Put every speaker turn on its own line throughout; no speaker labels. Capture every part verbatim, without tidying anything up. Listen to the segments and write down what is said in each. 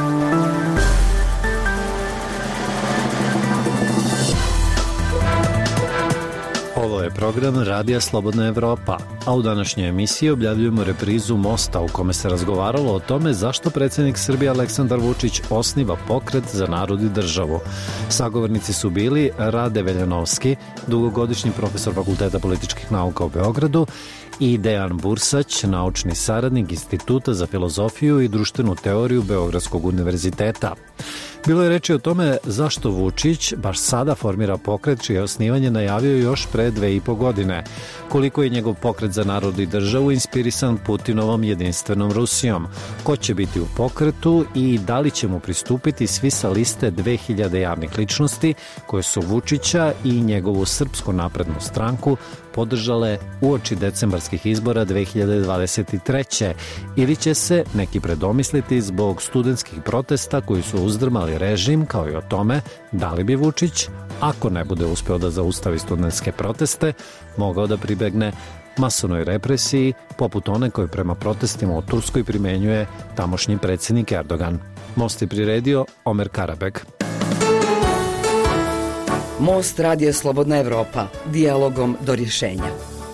Ovo je program Radija Slobodna Evropa, a u današnjoj emisiji objavljujemo reprizu Mosta u kome se razgovaralo o tome zašto predsjednik Srbije Aleksandar Vučić osniva Pokret za narod i državu. Sagovornici su bili Rade Veljanovski, dugogodišnji profesor Fakulteta političkih nauka u Beogradu, i Dejan Bursać, naučni saradnik Instituta za filozofiju i društvenu teoriju Beogradskog univerziteta. Bilo je reči o tome zašto Vučić baš sada formira pokret čije osnivanje najavio još pre dve i po godine, koliko je njegov pokret za narod i državu inspirisan Putinovom jedinstvenom Rusijom, ko će biti u pokretu i da li će mu pristupiti svi sa liste dve hiljade javnih ličnosti koje su Vučića i njegovu Srpsku naprednu stranku podržale uoči decembarskih izbora dve hiljade dvadeset treće. ili će se neki predomisliti zbog studentskih protesta koji su uzdrmali režim, kao i o tome da li bi Vučić, ako ne bude uspeo da zaustavi studentske proteste, mogao da pribegne masovnoj represiji poput one koju prema protestima u Turskoj primenjuje tamošnji predsjednik Erdogan. Most je priredio Omer Karabek.
Most Radio Slobodna Evropa, dijalogom do rješenja.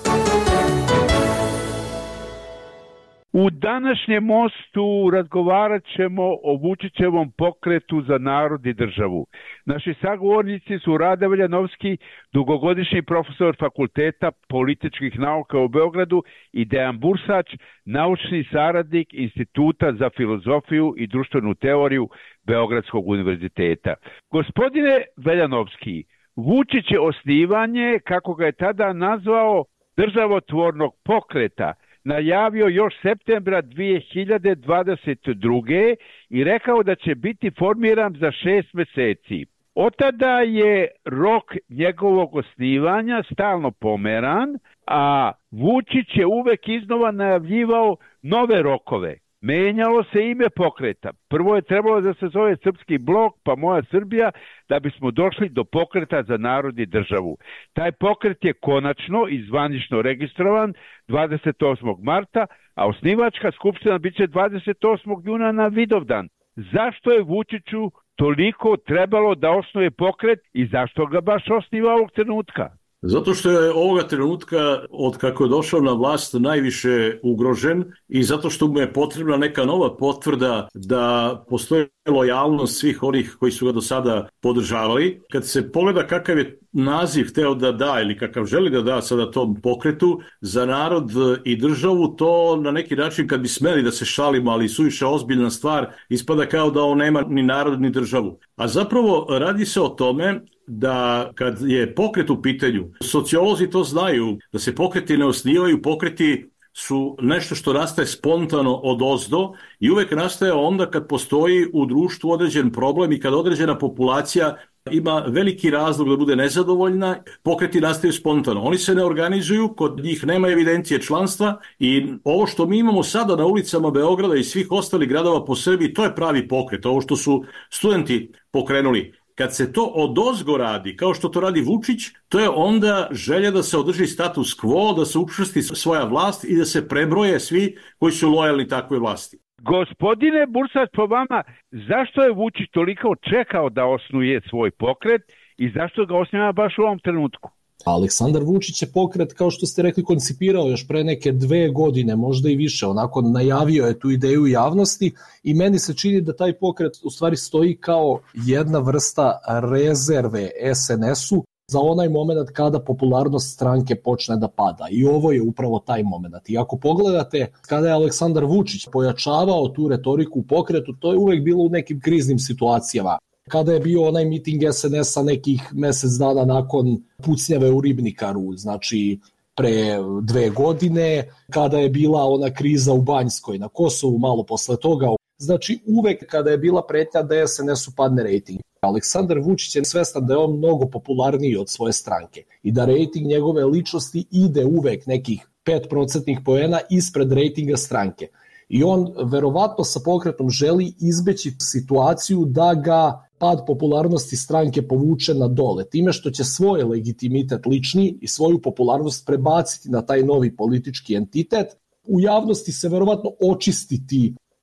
U današnjem mostu razgovarat ćemo o Vučićevom pokretu za narod i državu. Naši sagovornici su Rade Veljanovski, dugogodišnji profesor Fakulteta političkih nauka u Beogradu, i Dejan Bursać, naučni saradnik Instituta za filozofiju i društvenu teoriju Beogradskog univerziteta. Gospodine Veljanovski, Vučić je osnivanje, kako ga je tada nazvao, državotvornog pokreta najavio još septembra dve hiljade dvadeset druge. i rekao da će biti formiran za šest meseci. Od tada je rok njegovog osnivanja stalno pomeran, a Vučić je uvek iznova najavljivao nove rokove. Menjalo se ime pokreta. Prvo je trebalo da se zove Srpski blok, pa Moja Srbija, da bismo došli do Pokreta za narod i državu. Taj pokret je konačno i zvanično registrovan dvadeset osmog marta, a osnivačka skupština biće dvadeset osmog juna na Vidovdan. Zašto je Vučiću toliko trebalo da osnuje pokret i zašto ga baš osniva ovog trenutka?
Zato što je ovoga trenutka, od kako je došao na vlast, najviše ugrožen i zato što mu je potrebna neka nova potvrda da postoji lojalnost svih onih koji su ga do sada podržavali. Kad se pogleda kakav je naziv hteo da da ili kakav želi da da sada tom pokretu za narod i državu, to na neki način, kad bi smeli da se šalimo, ali suviše ozbiljna stvar, ispada kao da on nema ni narod ni državu. A zapravo radi se o tome da kad je pokret u pitanju, sociolozi to znaju, da se pokreti ne osnivaju, pokreti su nešto što nastaje spontano odozdo i uvek nastaje onda kad postoji u društvu određen problem i kad određena populacija ima veliki razlog da bude nezadovoljna, pokreti nastaju spontano. Oni se ne organizuju, kod njih nema evidencije članstva i ovo što mi imamo sada na ulicama Beograda i svih ostalih gradova po Srbiji, to je pravi pokret, ovo što su studenti pokrenuli. Kad se to odozgo radi, kao što to radi Vučić, to je onda želja da se održi status quo, da se učvrsti svoja vlast i da se prebroje svi koji su lojalni takvoj vlasti.
Gospodine Bursać, po vama, zašto je Vučić toliko čekao da osnuje svoj pokret i zašto ga osniva baš u ovom trenutku?
Aleksandar Vučić je pokret, kao što ste rekli, koncipirao još pre neke dve godine, možda i više, onako najavio je tu ideju javnosti i meni se čini da taj pokret u stvari stoji kao jedna vrsta rezerve es en esu za onaj moment kada popularnost stranke počne da pada. I ovo je upravo taj moment. I ako pogledate, kada je Aleksandar Vučić pojačavao tu retoriku u pokretu, to je uvek bilo u nekim kriznim situacijama. Kada je bio onaj miting es en esa nekih mesec dana nakon pucnjave u Ribnikaru, znači pre dve godine, kada je bila ona kriza u Banjskoj, na Kosovu malo posle toga, znači uvek kada je bila pretnja da es en esu padne rejting. Aleksandar Vučić je svestan da je on mnogo popularniji od svoje stranke i da rejting njegove ličnosti ide uvek nekih pet procentnih poena ispred rejtinga stranke. I on verovatno sa pokretom želi izbeći situaciju da ga pad popularnosti stranke povuče na dole, time što će svoj legitimitet lični i svoju popularnost prebaciti na taj novi politički entitet. U javnosti se verovatno očistiti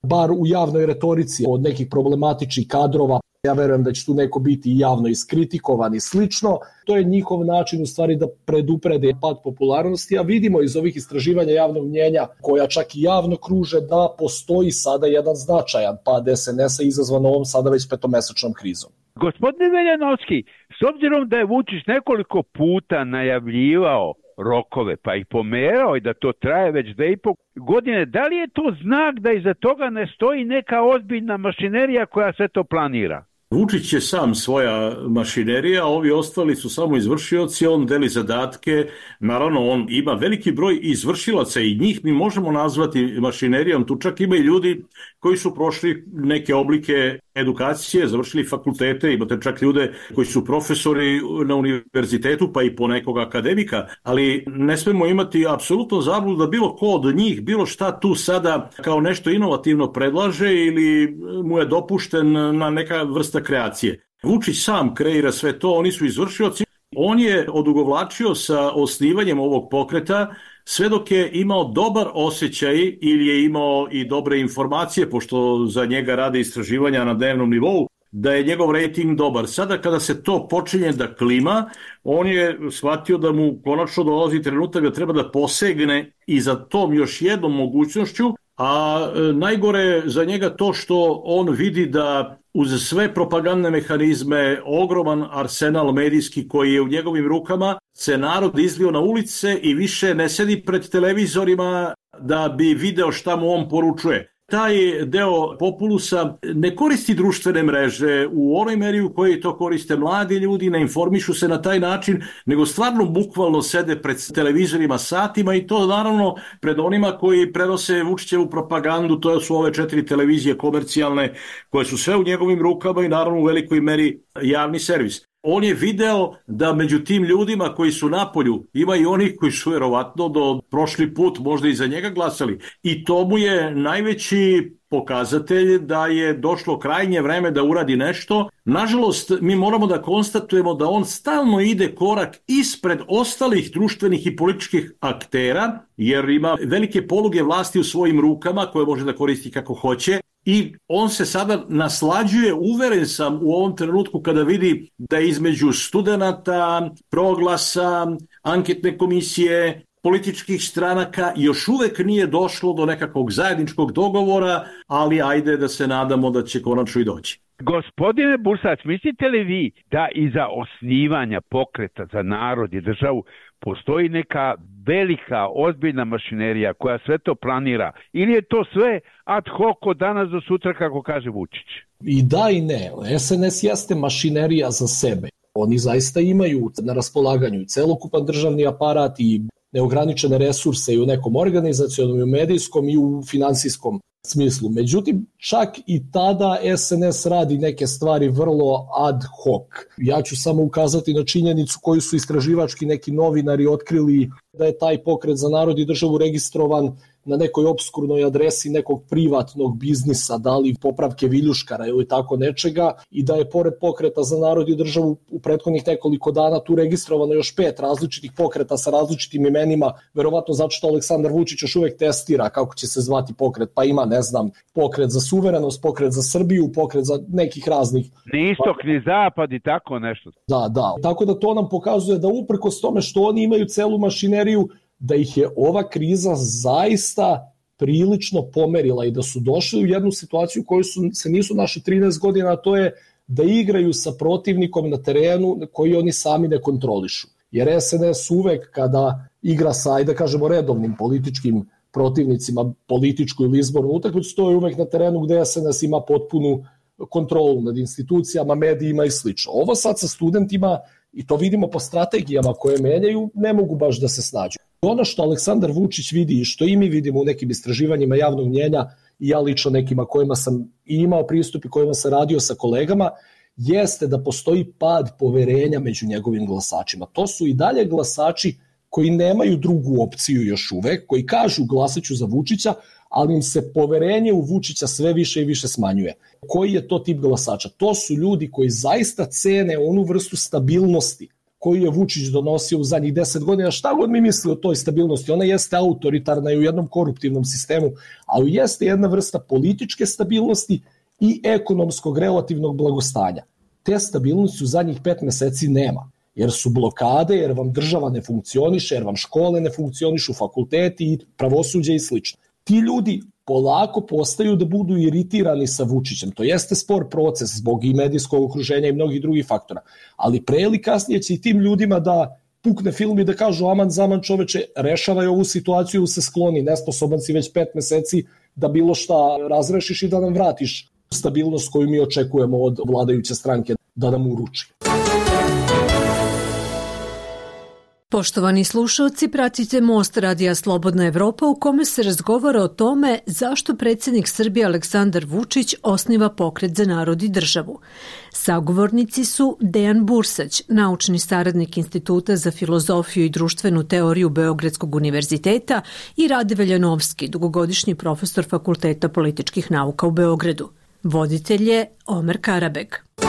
bar u javnoj retorici od nekih problematičnih kadrova. Ja verujem da će tu neko biti javno iskritikovan i slično. To je njihov način u stvari da preduprede pad popularnosti, a vidimo iz ovih istraživanja javnog mnjenja, koja čak i javno kruže, da postoji sada jedan značajan pad es en es-a izazvan ovom sada već petomesečnom krizom.
Gospodine Veljanovski, s obzirom da je Vučić nekoliko puta najavljivao rokove, pa i pomerao i da to traje već dve i po godine, da li je to znak da iza toga ne stoji neka ozbiljna mašinerija koja sve to planira?
Vučić je sam svoja mašinerija, a ovi ostali su samo izvršioci, on deli zadatke, naravno on ima veliki broj izvršilaca i njih mi možemo nazvati mašinerijom, tu čak ima i ljudi koji su prošli neke oblike edukacije, završili fakultete, imate čak ljude koji su profesori na univerzitetu, pa i ponekog akademika, ali ne smemo imati apsolutno zabludu da bilo ko od njih, bilo šta tu sada kao nešto inovativno predlaže ili mu je dopušten na neka vrsta kreacije. Vučić sam kreira sve to, oni su izvršioci. On je odugovlačio sa osnivanjem ovog pokreta sve dok je imao dobar osjećaj ili je imao i dobre informacije, pošto za njega rade istraživanja na dnevnom nivou, da je njegov rejting dobar. Sada kada se to počinje da klima, on je shvatio da mu konačno dolazi trenutak da treba da posegne i za tom još jednom mogućnošću, a najgore za njega to što on vidi da uz sve propagandne mehanizme, ogroman arsenal medijski koji je u njegovim rukama, se narod izlio na ulice i više ne sedi pred televizorima da bi video šta mu on poručuje. Taj deo populusa ne koristi društvene mreže u onoj meri u kojoj to koriste mladi ljudi, ne informišu se na taj način, nego stvarno bukvalno sede pred televizorima satima i to naravno pred onima koji prenose Vučićevu propagandu, to su ove četiri televizije komercijalne koje su sve u njegovim rukama i naravno u velikoj meri javni servis. On je video da među tim ljudima koji su napolju ima i onih koji su vjerovatno do prošli put možda i za njega glasali. I to mu je najveći pokazatelj da je došlo krajnje vreme da uradi nešto. Nažalost, mi moramo da konstatujemo da on stalno ide korak ispred ostalih društvenih i političkih aktera, jer ima velike poluge vlasti u svojim rukama koje može da koristi kako hoće. I on se sada naslađuje, uveren sam u ovom trenutku kada vidi da između studenata, Proglasa, anketne komisije, političkih stranaka još uvek nije došlo do nekakvog zajedničkog dogovora, ali ajde da se nadamo da će konačno i doći.
Gospodine Bursac, mislite li vi da iza osnivanja pokreta za narod i državu postoji neka velika, ozbiljna mašinerija koja sve to planira? Ili je to sve ad hoc od danas do sutra, kako kaže Vučić?
I da i ne. es en es jeste mašinerija za sebe. Oni zaista imaju na raspolaganju celokupan državni aparat i neograničene resurse i u nekom organizacionom, i u medijskom, i u finansijskom smislu. Međutim, čak i tada es en es radi neke stvari vrlo ad hoc. Ja ću samo ukazati na činjenicu koju su istraživački neki novinari otkrili, da je taj pokret za narod i državu registrovan na nekoj obskurnoj adresi nekog privatnog biznisa, da li popravke viljuškara ili tako nečega, i da je pored pokreta za narod i državu u prethodnih nekoliko dana tu registrovano još pet različitih pokreta sa različitim imenima, verovatno zato što Aleksandar Vučić još uvek testira kako će se zvati pokret, pa ima, ne znam, pokret za suverenost, pokret za Srbiju, pokret za nekih raznih...
Ni istok, ni zapad i tako nešto.
Da, da. Tako da to nam pokazuje da uprkos tome što oni imaju celu mašineriju, da ih je ova kriza zaista prilično pomerila i da su došli u jednu situaciju koju su, se nisu našli trinaest godina, a to je da igraju sa protivnikom na terenu koji oni sami ne kontrolišu. Jer es en es uvek kada igra sa, ajde da kažemo, redovnim političkim protivnicima, političku ili izbornu utakmicu, to je uvek na terenu gde es en es ima potpunu kontrolu nad institucijama, medijima i slično. Ovo sad sa studentima, i to vidimo po strategijama koje menjaju, ne mogu baš da se snađu. Ono što Aleksandar Vučić vidi i što i mi vidimo u nekim istraživanjima javnog mnjenja, i ja lično nekima kojima sam i imao pristup i kojima sam radio sa kolegama, jeste da postoji pad poverenja među njegovim glasačima. To su i dalje glasači koji nemaju drugu opciju još uvek, koji kažu glasaću za Vučića, ali im se poverenje u Vučića sve više i više smanjuje. Koji je to tip glasača? To su ljudi koji zaista cene onu vrstu stabilnosti koju je Vučić donosio u zadnjih deset godina, šta god mi misli o toj stabilnosti, ona jeste autoritarna i u jednom koruptivnom sistemu, ali jeste jedna vrsta političke stabilnosti i ekonomskog relativnog blagostanja. Te stabilnosti u zadnjih pet meseci nema, jer su blokade, jer vam država ne funkcioniše, jer vam škole ne funkcionišu, fakulteti, pravosuđe i slično. Ti ljudi polako postaju da budu iritirani sa Vučićem. To jeste spor proces zbog i medijskog okruženja i mnogih drugih faktora. Ali pre ili kasnije će i tim ljudima da pukne film i da kažu aman zaman čoveče, rešavaj ovu situaciju, se skloni, nesposoban si već pet meseci da bilo šta razrešiš i da nam vratiš stabilnost koju mi očekujemo od vladajuće stranke da nam uruči.
Poštovani slušalci, pratite Most Radija Slobodna Evropa u kome se razgovara o tome zašto predsjednik Srbije Aleksandar Vučić osniva Pokret za narod i državu. Sagovornici su Dejan Bursać, naučni saradnik Instituta za filozofiju i društvenu teoriju Beogradskog univerziteta, i Rade Veljanovski, dugogodišnji profesor Fakulteta političkih nauka u Beogradu. Voditelj je Omer Karabeg.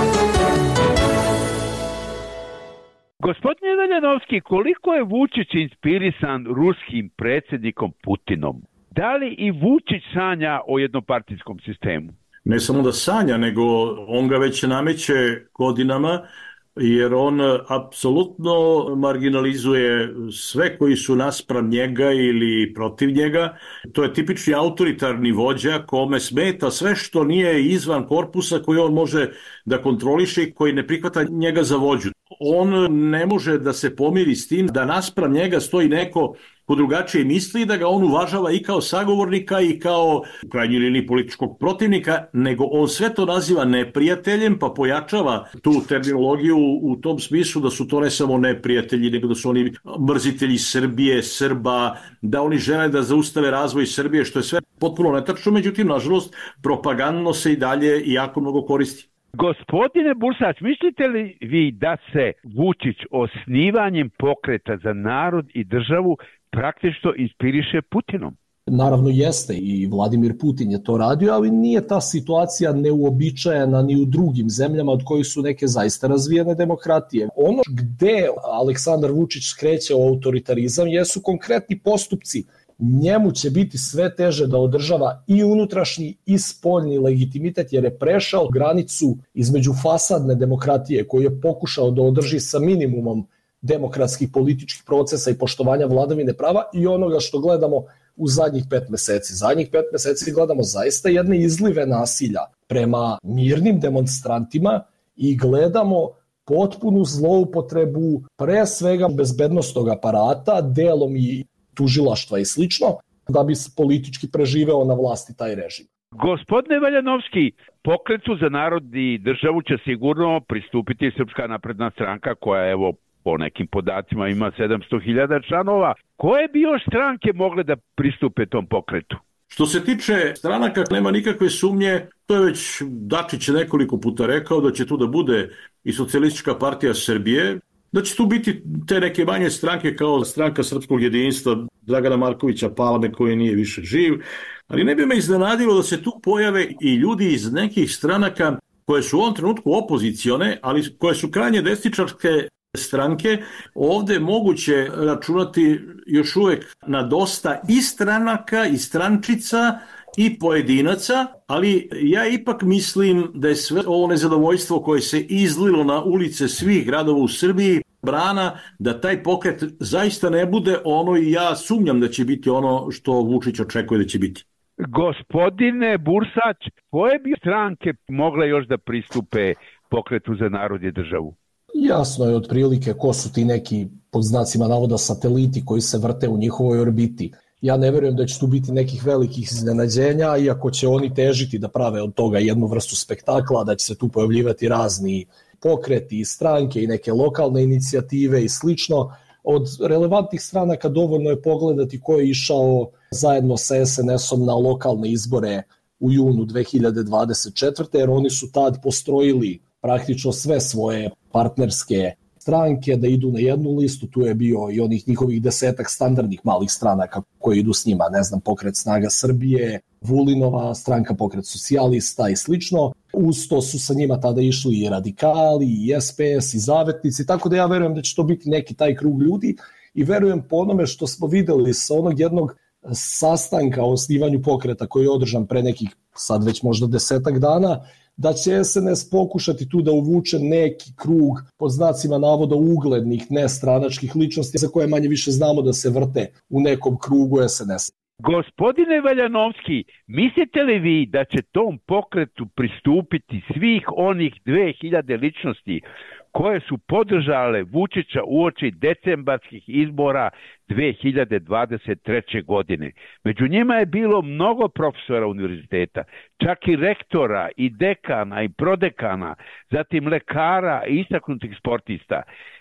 Gospodine Veljanovski, koliko je Vučić inspirisan ruskim predsjednikom Putinom? Da li i Vučić sanja o jednopartijskom sistemu?
Ne samo da sanja, nego on ga već nameće godinama, jer on apsolutno marginalizuje sve koji su naspram njega ili protiv njega. To je tipični autoritarni vođa kome smeta sve što nije izvan korpusa koji on može da kontroliše i koji ne prihvata njega za vođu. On ne može da se pomiri s tim da naspram njega stoji neko ko drugačije misli i da ga on uvažava i kao sagovornika i kao u krajnjoj liniji političkog protivnika, nego on sve to naziva neprijateljem, pa pojačava tu terminologiju u tom smislu da su to ne samo neprijatelji, nego da su oni mrzitelji Srbije, Srba, da oni žele da zaustave razvoj Srbije, što je sve potpuno netačno, međutim, nažalost, propagandno se i dalje jako mnogo koristi.
Gospodine Bursać, mislite li vi da se Vučić osnivanjem Pokreta za narod i državu praktično inspiriše Putinom?
Naravno jeste i Vladimir Putin je to radio, ali nije ta situacija neuobičajena ni u drugim zemljama od kojih su neke zaista razvijene demokratije. Ono gde Aleksandar Vučić skreće u autoritarizam jesu konkretni postupci. Njemu će biti sve teže da održava i unutrašnji i spoljni legitimitet, jer je prešao granicu između fasadne demokratije koju je pokušao da održi sa minimumom demokratskih političkih procesa i poštovanja vladavine prava i onoga što gledamo u zadnjih pet meseci. Zadnjih pet meseci gledamo zaista jedne izlive nasilja prema mirnim demonstrantima i gledamo potpunu zloupotrebu pre svega bezbednostnog aparata, delom i tužilaštva i slično, da bi se politički preživeo na vlasti taj režim.
Gospodine Veljanovski, Pokretu za narod i državu će sigurno pristupiti Srpska napredna stranka koja, evo, po nekim podacima ima sedamsto hiljada članova. Koje bi još stranke mogle da pristupe tom pokretu?
Što se tiče stranaka, nema nikakve sumnje, to je već Dačić nekoliko puta rekao da će tu da bude i Socijalistička partija Srbije, da će tu biti te neke manje stranke kao Stranka srpskog jedinstva Dragana Markovića Palme koji nije više živ, ali ne bi me iznenadilo da se tu pojave i ljudi iz nekih stranaka koje su u ovom trenutku opozicione, ali koje su krajnje desničarske stranke. Ovde je moguće računati još uvek na dosta i stranaka i strančica i pojedinaca, ali ja ipak mislim da je sve ovo nezadovoljstvo koje se izlilo na ulice svih gradova u Srbiji brana da taj pokret zaista ne bude ono, i ja sumnjam da će biti ono što Vučić očekuje da će biti.
Gospodine Bursać, koje bi stranke mogle još da pristupe Pokretu za narod i državu?
Jasno je otprilike ko su ti neki, pod znacima navoda, sateliti koji se vrte u njihovoj orbiti. Ja ne verujem da će tu biti nekih velikih iznenađenja, iako će oni težiti da prave od toga jednu vrstu spektakla, da će se tu pojavljivati razni pokreti i stranke i neke lokalne inicijative i slično. Od relevantnih stranaka dovoljno je pogledati ko je išao zajedno sa es en esom na lokalne izbore u junu dve hiljade dvadeset četvrte. jer oni su tad postrojili praktično sve svoje partnerske stranke da idu na jednu listu. Tu je bio i onih njihovih desetak standardnih malih stranaka koji idu s njima, ne znam, Pokret snaga Srbije, Vulinova stranka, Pokret socijalista i slično. Uz to su sa njima tada išli i radikali, i S P S, i zavetnici, tako da ja verujem da će to biti neki taj krug ljudi i verujem po onome što smo videli sa onog jednog sastanka o osnivanju pokreta koji je održan pre nekih sad već možda desetak dana, da će S N S pokušati tu da uvuče neki krug pod znacima navoda uglednih nestranačkih ličnosti za koje manje više znamo da se vrte u nekom krugu S N S.
Gospodine Valjanovski, mislite li vi da će tom pokretu pristupiti svih onih dve hiljade ličnosti koje su podržale Vučića uoči decembarskih izbora dve hiljade dvadeset treće. godine. Među njima je bilo mnogo profesora univerziteta, čak i rektora, i dekana, i prodekana, zatim lekara i istaknutih sportista.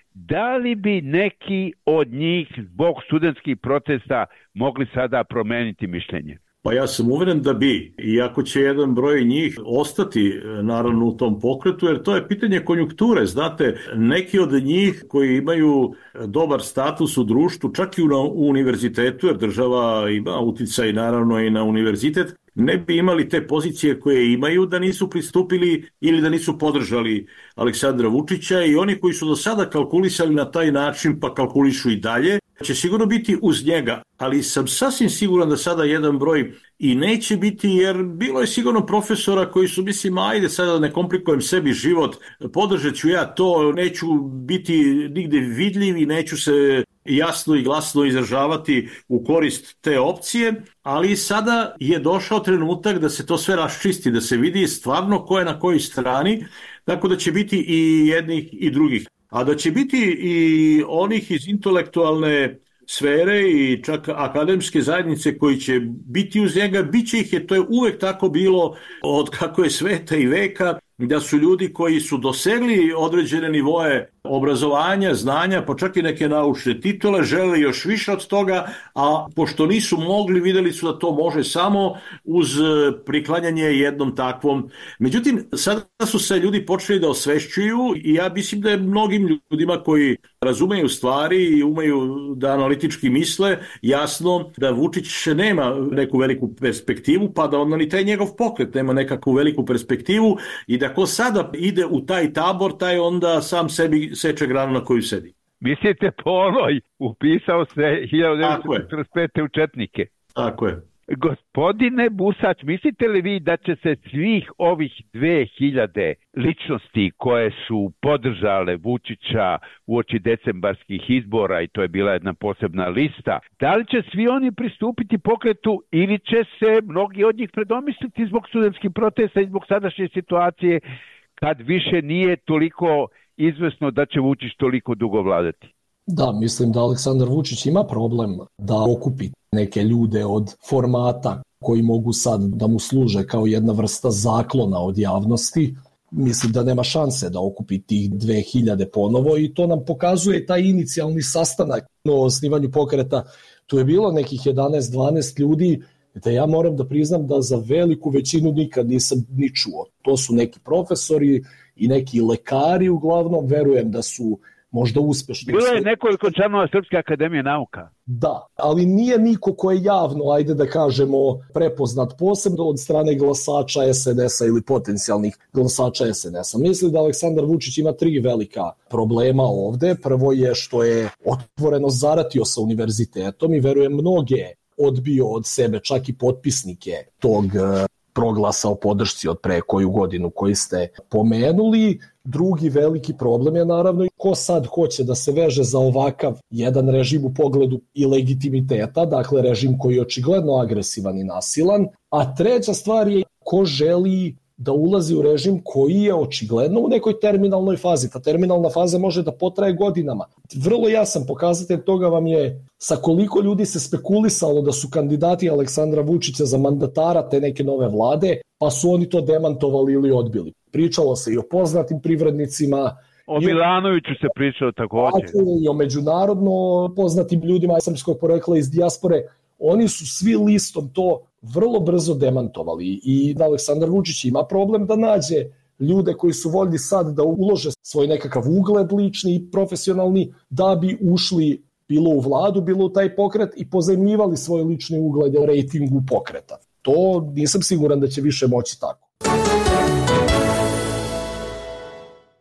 Da li bi neki od njih zbog studentskih protesta mogli sada promeniti mišljenje?
Pa ja sam uveren da bi, iako će jedan broj njih ostati naravno u tom pokretu, jer to je pitanje konjunkture. Znate, neki od njih koji imaju dobar status u društvu, čak i u univerzitetu, jer država ima uticaj naravno i na univerzitet, ne bi imali te pozicije koje imaju da nisu pristupili ili da nisu podržali Aleksandra Vučića, i oni koji su do sada kalkulisali na taj način pa kalkulišu i dalje, će sigurno biti uz njega, ali sam sasvim siguran da sada jedan broj i neće biti, jer bilo je sigurno profesora koji su, mislim, ajde sada ne komplikujem sebi život, podržat ću ja to, neću biti nigde vidljiv i neću se jasno i glasno izražavati u korist te opcije, ali sada je došao trenutak da se to sve raščisti, da se vidi stvarno ko je na kojoj strani, tako da će biti i jednih i drugih. A da će biti i onih iz intelektualne sfere i čak akademske zajednice koji će biti uz njega, bit će ih, jer to je uvek tako bilo od kako je sveta i veka, da su ljudi koji su dosegli određene nivoe obrazovanja, znanja, pa čak i neke naučne titule, žele još više od toga, a pošto nisu mogli, videli su da to može samo uz priklanjanje jednom takvom. Međutim, sada su se ljudi počeli da osvešćuju i ja mislim da je mnogim ljudima koji razumeju stvari i umeju da analitički misle, jasno da Vučić nema neku veliku perspektivu, pa da onda ni taj njegov pokret nema nekakvu veliku perspektivu i da ko sada ide u taj tabor, taj onda sam sebi seče granu na koju sedi.
Mislite po onoj, upisao se hiljadu devetsto četrdeset pete u četnike.
Tako je.
Gospodine Busać, mislite li vi da će se svih ovih dve hiljade ličnosti koje su podržale Vučića uoči decembarskih izbora, i to je bila jedna posebna lista, da li će svi oni pristupiti pokretu ili će se mnogi od njih predomisliti zbog studentskih protesta i zbog sadašnje situacije, kad više nije toliko izvesno da će Vučić toliko dugo vladati?
Da, mislim da Aleksandar Vučić ima problem da okupi neke ljude od formata koji mogu sad da mu služe kao jedna vrsta zaklona od javnosti. Mislim da nema šanse da okupi tih dve hiljade ponovo i to nam pokazuje taj inicijalni sastanak o osnivanju pokreta. Tu je bilo nekih jedanaest dvanaest ljudi, da ja moram da priznam da za veliku većinu nikad nisam ni čuo. To su neki profesori i neki lekari, uglavnom verujem da su možda uspešni.
Bilo je nekoliko članova Srpske akademije nauka.
Da, ali nije niko ko je javno, ajde da kažemo, prepoznat posebno od strane glasača S N S-a ili potencijalnih glasača S N S-a. Mislim da Aleksandar Vučić ima tri velika problema ovde. Prvo je što je otvoreno zaratio sa univerzitetom i verujem mnoge odbio od sebe, čak i potpisnike tog proglasa o podršci od pre koju godinu koji ste pomenuli. Drugi veliki problem je naravno ko sad hoće da se veže za ovakav jedan režim u pogledu i legitimiteta, dakle režim koji je očigledno agresivan i nasilan. A treća stvar je ko želi da ulazi u režim koji je očigledno u nekoj terminalnoj fazi. Ta terminalna faza može da potraje godinama. Vrlo jasan pokazatelj toga vam je sa koliko ljudi se spekulisalo da su kandidati Aleksandra Vučića za mandatara te neke nove vlade, pa su oni to demantovali ili odbili. Pričalo se i o poznatim privrednicima.
O Milanoviću se pričalo također.
I o međunarodno poznatim ljudima srpskog porekla iz dijaspore. Oni su svi listom to vrlo brzo demantovali i da Aleksandar Vučić ima problem da nađe ljude koji su voljni sad da ulože svoj nekakav ugled lični i profesionalni da bi ušli bilo u vladu, bilo u taj pokret i pozajmljivali svoj lični ugled u rejtingu pokreta. To nisam siguran da će više moći tako.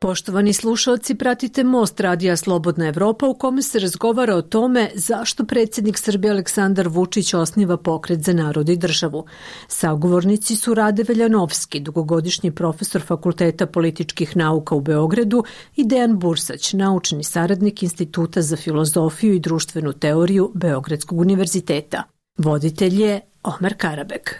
Poštovani slušalci, pratite Most radija Slobodna Evropa u kome se razgovara o tome zašto predsjednik Srbije Aleksandar Vučić osniva Pokret za narod i državu. Sagovornici su Rade Veljanovski, dugogodišnji profesor Fakulteta političkih nauka u Beogradu, i Dejan Bursać, naučni saradnik Instituta za filozofiju i društvenu teoriju Beogradskog univerziteta. Voditelj je Omer Karabek.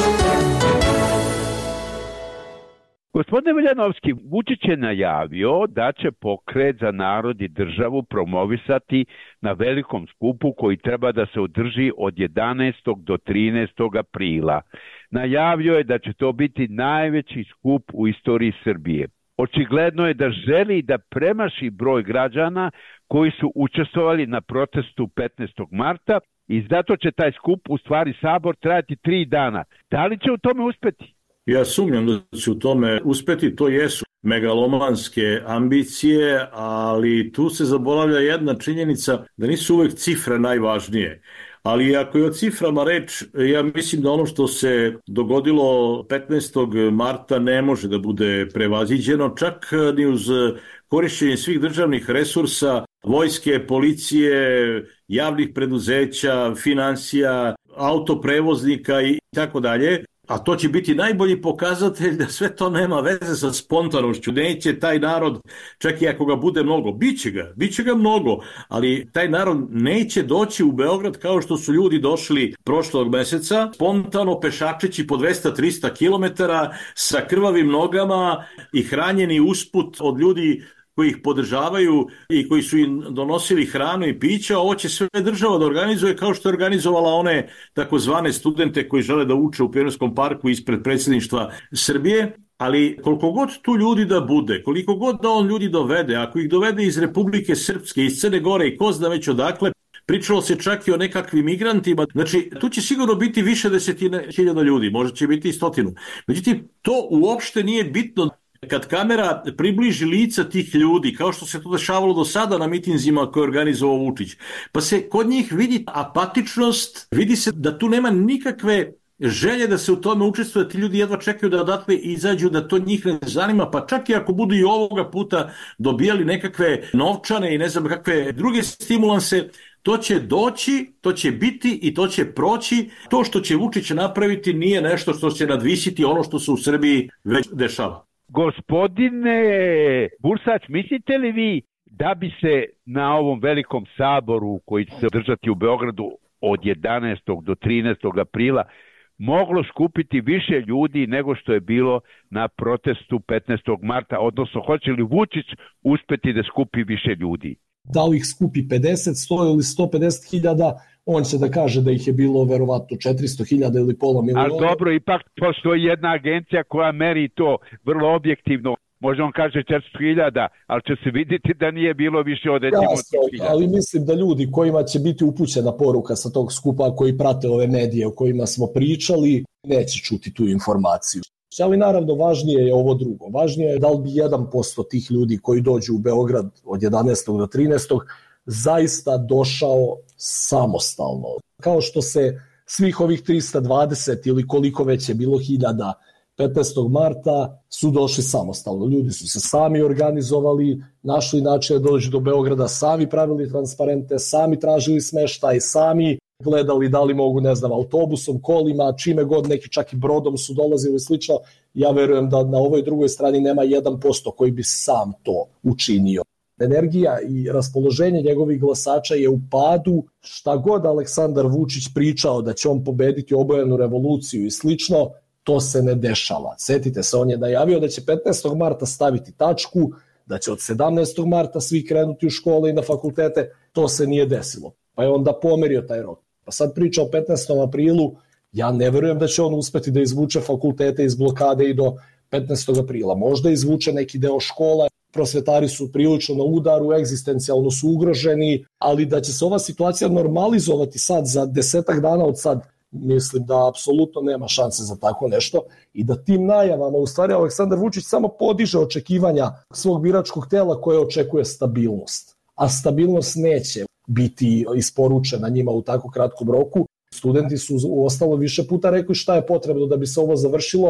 Gospodine Veljanovski, Vučić je najavio da će Pokret za narod i državu promovisati na velikom skupu koji treba da se održi od jedanaestog do trinaestog aprila. Najavio je da će to biti najveći skup u istoriji Srbije. Očigledno je da želi da premaši broj građana koji su učestvovali na protestu petnaestog marta i zato će taj skup, u stvari sabor, trajati tri dana. Da li će u tome uspeti?
Ja sumnjam da će u tome uspeti, to jesu megalomanske ambicije, ali tu se zaboravlja jedna činjenica da nisu uvek cifre najvažnije. Ali ako je o ciframa reč, ja mislim da ono što se dogodilo petnaestog marta ne može da bude prevaziđeno, čak ni uz korišćenje svih državnih resursa, vojske, policije, javnih preduzeća, finansija, autoprevoznika i tako dalje. A to će biti najbolji pokazatelj da sve to nema veze sa spontanošću. Neće taj narod, čak i ako ga bude mnogo, biće ga, biće ga mnogo, ali taj narod neće doći u Beograd kao što su ljudi došli prošlog meseca, spontano pešačeći po dvesta do trista kilometara sa krvavim nogama i hranjeni usput od ljudi koji ih podržavaju i koji su im donosili hranu i pića. Ovo će sve država da organizuje kao što je organizovala one takozvane studente koji žele da uče u Pionirskom parku ispred predsjedništva Srbije. Ali koliko god tu ljudi da bude, koliko god da on ljudi dovede, ako ih dovede iz Republike Srpske, iz Crne Gore i ko zna već odakle, pričalo se čak i o nekakvim migrantima. Znači, tu će sigurno biti više desetine hiljada ljudi, možda će biti i stotinu. Međutim, to uopšte nije bitno. Kad kamera približi lica tih ljudi, kao što se to dešavalo do sada na mitinzima koje je organizovao Vučić, pa se kod njih vidi apatičnost, vidi se da tu nema nikakve želje da se u tome učestvuje, ti ljudi jedva čekaju da odatle izađu, da to njih ne zanima, pa čak i ako budu i ovoga puta dobijali nekakve novčane i ne znam kakve druge stimulanse, to će doći, to će biti i to će proći. To što će Vučić napraviti nije nešto što će nadvisiti ono što se u Srbiji već dešava.
Gospodine Bursać, mislite li vi da bi se na ovom velikom saboru koji će se održati u Beogradu od jedanaestog do trinaestog aprila moglo skupiti više ljudi nego što je bilo na protestu petnaestog marta, odnosno hoće li Vučić uspeti da skupi više ljudi?
Da li ih skupi pedeset, sto ili sto pedeset hiljada, on će da kaže da ih je bilo verovatno četiristo hiljada ili pola miliona.
Ali dobro, ipak postoji jedna agencija koja meri to vrlo objektivno. Možda on kaže četiristo hiljada, ali će se vidjeti da nije bilo više od recimo sto hiljada.
Ali mislim da ljudi kojima će biti upućena poruka sa tog skupa, koji prate ove medije o kojima smo pričali, neće čuti tu informaciju. Ali naravno važnije je ovo drugo. Važnije je da li bi jedan posto tih ljudi koji dođu u Beograd od jedanaestog do trinaestog zaista došao samostalno. Kao što se svih ovih trista dvadeset ili koliko već je bilo hiljada petnaestog marta su došli samostalno. Ljudi su se sami organizovali, našli način da dođu do Beograda, sami pravili transparente, sami tražili smeštaj, sami gledali da li mogu, ne znam, autobusom, kolima, čime god, neki čak i brodom su dolazili i slično. Ja verujem da na ovoj drugoj strani nema jedan posto koji bi sam to učinio. Energija i raspoloženje njegovih glasača je u padu. Šta god Aleksandar Vučić pričao da će on pobediti obojenu revoluciju i slično, to se ne dešava. Setite se, on je najavio da će petnaestog marta staviti tačku, da će od sedamnaestog marta svi krenuti u škole i na fakultete, to se nije desilo. Pa je onda pomerio taj rok. Pa sad priča o petnaestom aprilu, ja ne verujem da će on uspeti da izvuče fakultete iz blokade i do petnaestog aprila. Možda izvuče neki deo škola, prosvetari su prilično na udaru, egzistencijalno su ugroženi, ali da će se ova situacija normalizovati sad za desetak dana od sad, mislim da apsolutno nema šanse za tako nešto i da tim najavama u stvari Aleksandar Vučić samo podiže očekivanja svog biračkog tela koje očekuje stabilnost. A stabilnost neće biti isporučena njima u tako kratkom roku. Studenti su u ostalo više puta rekli šta je potrebno da bi se ovo završilo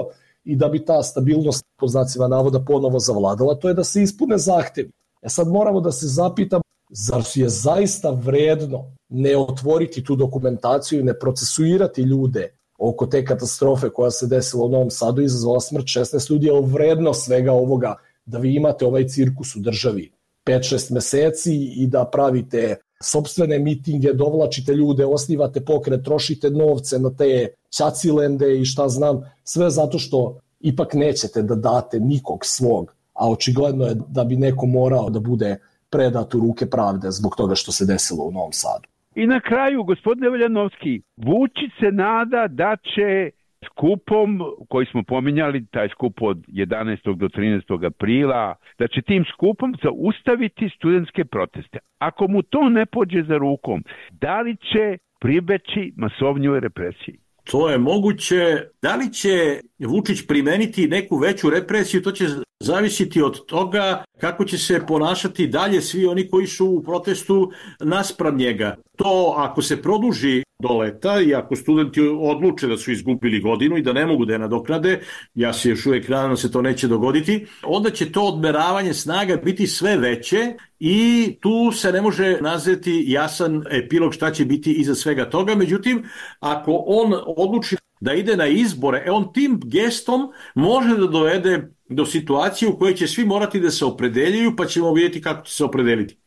i da bi ta stabilnost po znacima navoda ponovo zavladala, to je da se ispune zahtevi. E sad moramo da se zapitamo, zar je zaista vredno ne otvoriti tu dokumentaciju i ne procesuirati ljude oko te katastrofe koja se desila u Novom Sadu i izazvala smrt šesnaest ljudi, je vredno svega ovoga da vi imate ovaj cirkus u državi pet šest meseci i da pravite sopstvene mitinge, dovlačite ljude, osnivate pokret, trošite novce na te ćacilende i šta znam, sve zato što ipak nećete da date nikog svog, a očigledno je da bi neko morao da bude predat u ruke pravde zbog toga što se desilo u Novom Sadu.
I na kraju, gospodine Veljanovski, Vučić se nada da će skupom koji smo pominjali, taj skup od jedanaestog do trinaestog aprila, da će tim skupom zaustaviti studentske proteste. Ako mu to ne pođe za rukom, da li će pribeći masovnjoj represiji?
To je moguće. Da li će Vučić primeniti neku veću represiju, to će zavisiti od toga kako će se ponašati dalje svi oni koji su u protestu naspram njega. To ako se produži do leta i ako studenti odluče da su izgubili godinu i da ne mogu da je nadoknade, ja se još uvijek nadam da se to neće dogoditi, onda će to odmeravanje snaga biti sve veće i tu se ne može nazvati jasan epilog šta će biti iza svega toga. Međutim, ako on odluči da ide na izbore, e on tim gestom može da dovede do situacije u kojoj će svi morati da se opredeljuju, pa ćemo vidjeti kako će se opredeliti.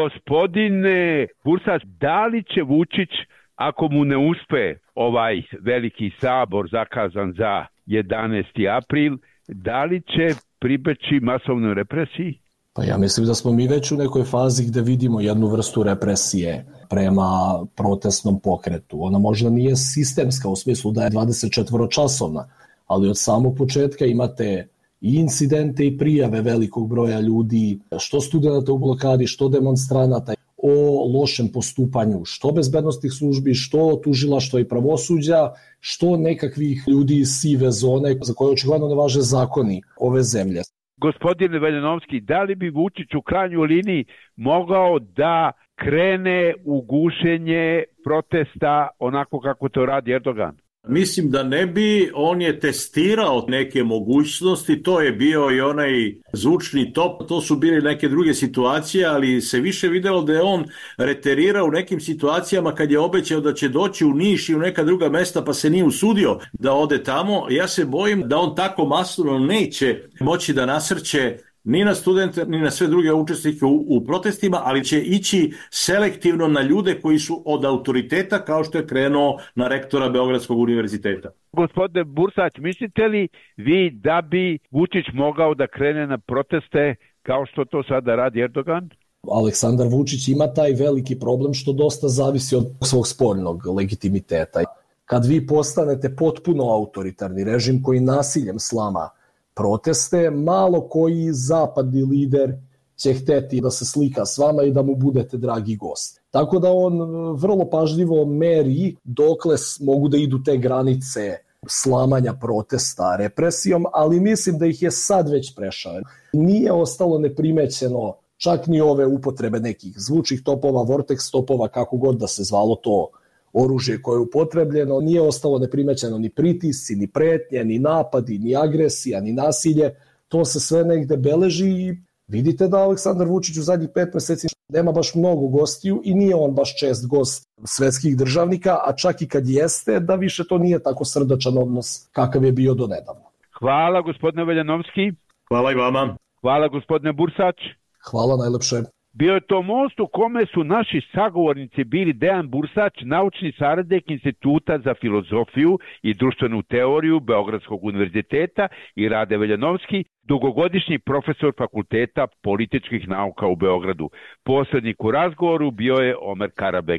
Gospodine Bursač, da li će Vučić, ako mu ne uspe ovaj veliki sabor zakazan za jedanaesti april, da li će pribeći masovnoj represiji?
Pa ja mislim da smo mi već u nekoj fazi gde vidimo jednu vrstu represije prema protestnom pokretu. Ona možda nije sistemska u smislu da je dvadesetčetvoročasovna, ali od samog početka imate i incidente i prijave velikog broja ljudi, što studenta u blokadi, što demonstranata, o lošem postupanju, što bezbednostnih službi, što tužilaštva i pravosuđa, što nekakvih ljudi iz sive zone za koje očigledno ne važe zakoni ove zemlje.
Gospodine Veljanovski, da li bi Vučić u krajnjoj liniji mogao da krene u gušenje protesta onako kako to radi Erdogan?
Mislim da ne bi, on je testirao neke mogućnosti, to je bio i onaj zvučni top, to su bile neke druge situacije, ali se više videlo da je on reterirao u nekim situacijama kad je obećao da će doći u Niš i u neka druga mesta pa se nije usudio da ode tamo. Ja se bojim da on tako masovno neće moći da nasrće ni na studente, ni na sve druge učesnike u, u protestima, ali će ići selektivno na ljude koji su od autoriteta, kao što je krenuo na rektora Beogradskog univerziteta.
Gospodine Bursać, mislite li vi da bi Vučić mogao da krene na proteste kao što to sada radi Erdogan?
Aleksandar Vučić ima taj veliki problem što dosta zavisi od svog spoljnog legitimiteta. Kad vi postanete potpuno autoritarni režim koji nasiljem slama proteste, malo koji zapadni lider će hteti da se slika s vama i da mu budete dragi gost. Tako da on vrlo pažljivo meri dokle mogu da idu te granice slamanja protesta represijom, ali mislim da ih je sad već prešao. Nije ostalo neprimećeno čak ni ove upotrebe nekih zvučnih topova, vortex topova, kako god da se zvalo to oružje koje je upotrebljeno, nije ostalo neprimećeno ni pritisci, ni pretnje, ni napadi, ni agresija, ni nasilje. To se sve negde beleži i vidite da Aleksandar Vučić u zadnjih pet meseci nema baš mnogo gostiju i nije on baš čest gost svetskih državnika, a čak i kad jeste, da više to nije tako srdačan odnos kakav je bio do nedavno.
Hvala gospodine Veljanovski.
Hvala i vama.
Hvala gospodine Bursač.
Hvala najlepše.
Bio je to most u kome su naši sagovornici bili Dejan Bursač, naučni saradnik Instituta za filozofiju i društvenu teoriju Beogradskog univerziteta, i Rade Veljanovski, dugogodišnji profesor Fakulteta političkih nauka u Beogradu. Posrednik u razgovoru bio je Omer Karabek.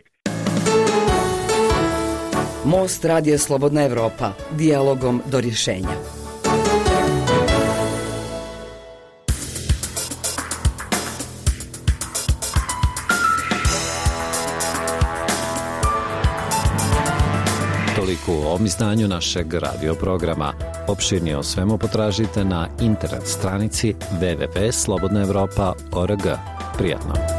Most Radija Slobodna Evropa, dijalogom do rješenja.
Toliko u ovom izdanju našeg radio programa. Opširnije o svemu potražite na internet stranici w w w tačka slobodna evropa tačka org. Prijatno.